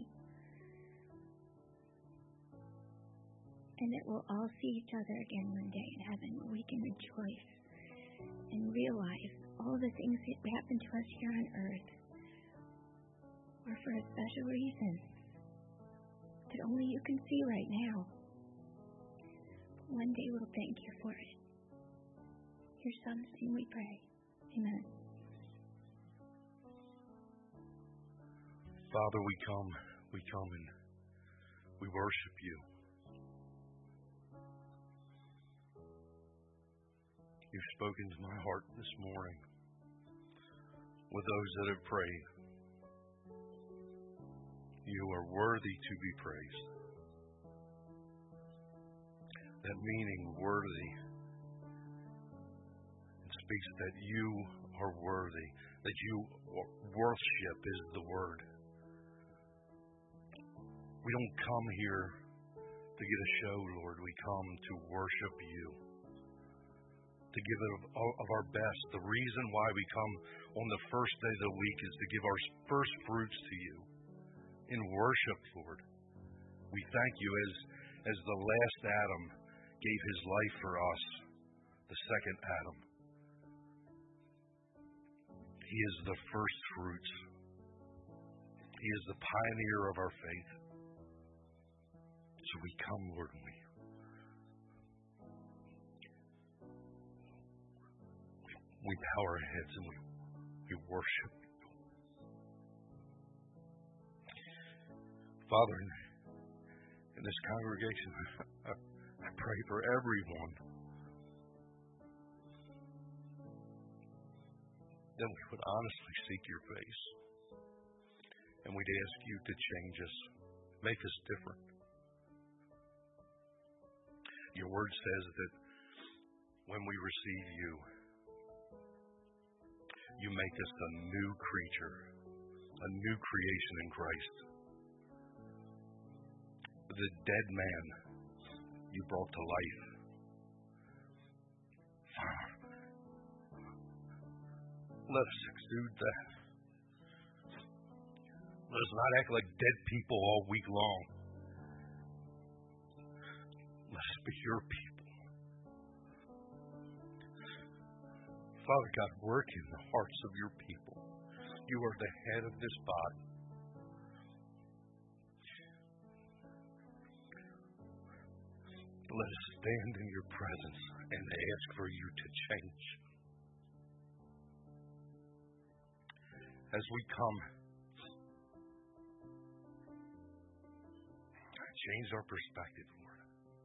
And that we'll all see each other again one day in heaven, where we can rejoice and realize all the things that happen to us here on earth are for a special reason that only you can see right now. One day we'll thank you for it. Your Son's name we pray. Amen. Father, we come and we worship you. You've spoken to my heart this morning with those that have prayed. You are worthy to be praised. That meaning, worthy, it speaks that you are worthy, that you worship is the word. We don't come here to get a show, Lord. We come to worship you, to give it of our best. The reason why we come on the first day of the week is to give our first fruits to you in worship, Lord. We thank you as the last Adam gave his life for us, the second Adam. He is the first fruits. He is the pioneer of our faith. So we come, Lord, and we bow our heads and we worship you. Father, in this congregation, I pray for everyone that we would honestly seek your face, and we'd ask you to change us, make us different. Your word says that when we receive you, you make us a new creature, a new creation in Christ. The dead man you brought to life. Let us exude that. Let us not act like dead people all week long. Let us be your people. Father God, work in the hearts of your people. You are the head of this body. Let us stand in your presence and ask for you to change. As we come, change our perspective, Lord.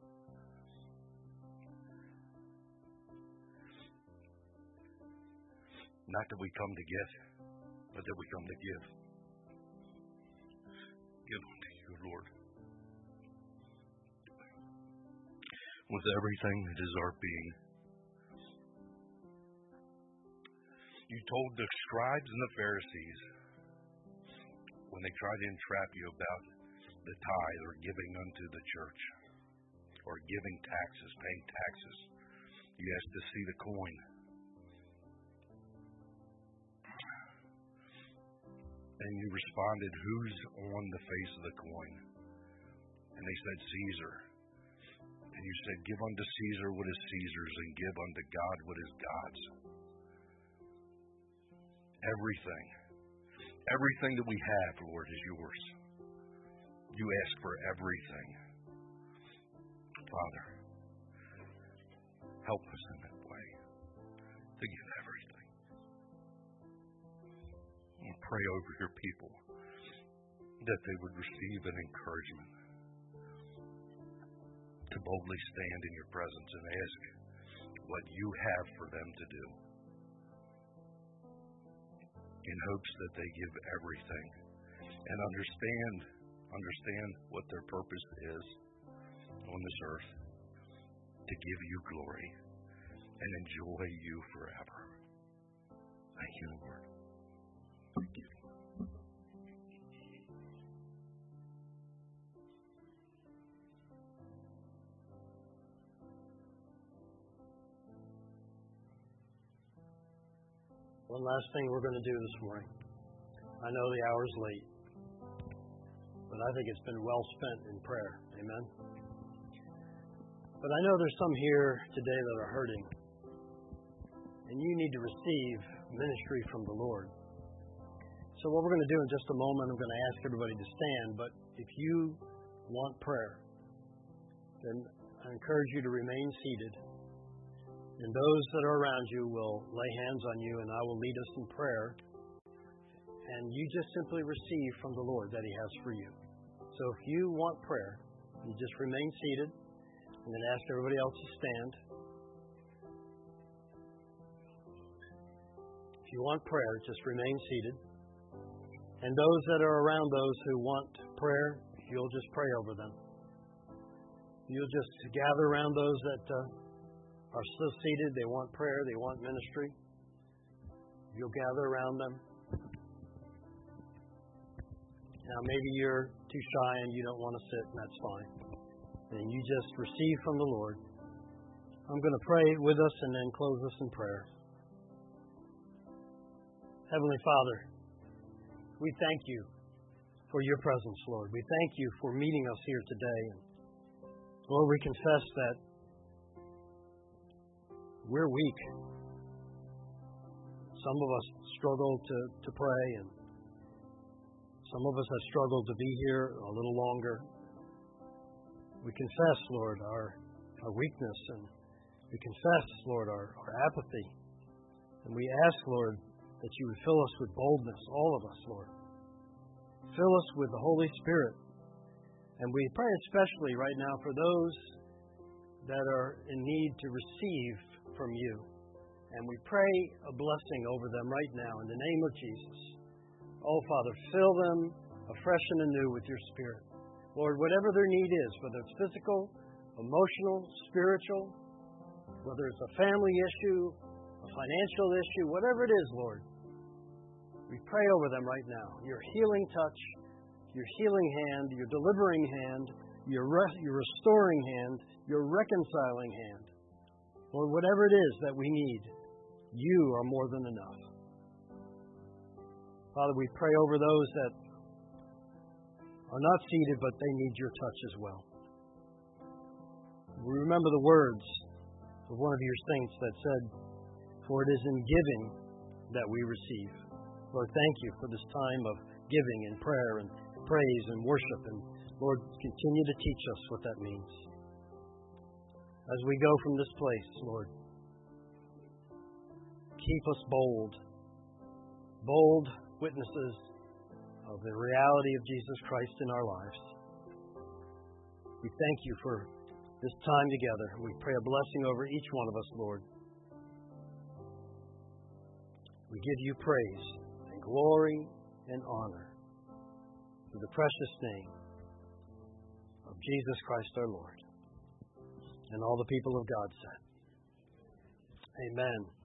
Not that we come to get, but that we come to give. Give unto you, Lord. With everything that is our being. You told the scribes and the Pharisees, when they tried to entrap you about the tithe or giving unto the church, or giving taxes, paying taxes, you asked to see the coin. And you responded, who's on the face of the coin? And they said, Caesar. And you said, give unto Caesar what is Caesar's, and give unto God what is God's. Everything that we have, Lord, is yours. You ask for everything. Father, help us in that way to give everything. I pray over your people that they would receive an encouragement to boldly stand in your presence and ask what you have for them to do, in hopes that they give everything and understand what their purpose is on this earth, to give you glory and enjoy you forever. Thank you, Lord. Thank you. One last thing we're going to do this morning. I know the hour's late, but I think it's been well spent in prayer. Amen? But I know there's some here today that are hurting, and you need to receive ministry from the Lord. So what we're going to do in just a moment, I'm going to ask everybody to stand, but if you want prayer, then I encourage you to remain seated. And those that are around you will lay hands on you, and I will lead us in prayer. And you just simply receive from the Lord that He has for you. So if you want prayer, you just remain seated. I'm going to ask everybody else to stand. If you want prayer, just remain seated. And those that are around those who want prayer, you'll just pray over them. You'll just gather around those that are still seated, they want prayer, they want ministry. You'll gather around them. Now, maybe you're too shy and you don't want to sit, and that's fine. And you just receive from the Lord. I'm going to pray with us and then close us in prayer. Heavenly Father, we thank you for your presence, Lord. We thank you for meeting us here today. Lord, we confess that we're weak. Some of us struggle to pray, and some of us have struggled to be here a little longer. We confess, Lord, our weakness, and we confess, Lord, our apathy. And we ask, Lord, that you would fill us with boldness, all of us, Lord. Fill us with the Holy Spirit. And we pray especially right now for those that are in need to receive from you. And we pray a blessing over them right now in the name of Jesus. Oh, Father, fill them afresh and anew with your Spirit. Lord, whatever their need is, whether it's physical, emotional, spiritual, whether it's a family issue, a financial issue, whatever it is, Lord, we pray over them right now. Your healing touch, your healing hand, your delivering hand, your restoring hand, your reconciling hand. Lord, whatever it is that we need, you are more than enough. Father, we pray over those that are not seated, but they need your touch as well. We remember the words of one of your saints that said, "For it is in giving that we receive." Lord, thank you for this time of giving and prayer and praise and worship. And Lord, continue to teach us what that means. As we go from this place, Lord, keep us bold witnesses of the reality of Jesus Christ in our lives. We thank you for this time together. We pray a blessing over each one of us, Lord. We give you praise and glory and honor in the precious name of Jesus Christ our Lord. And all the people of God said, Amen.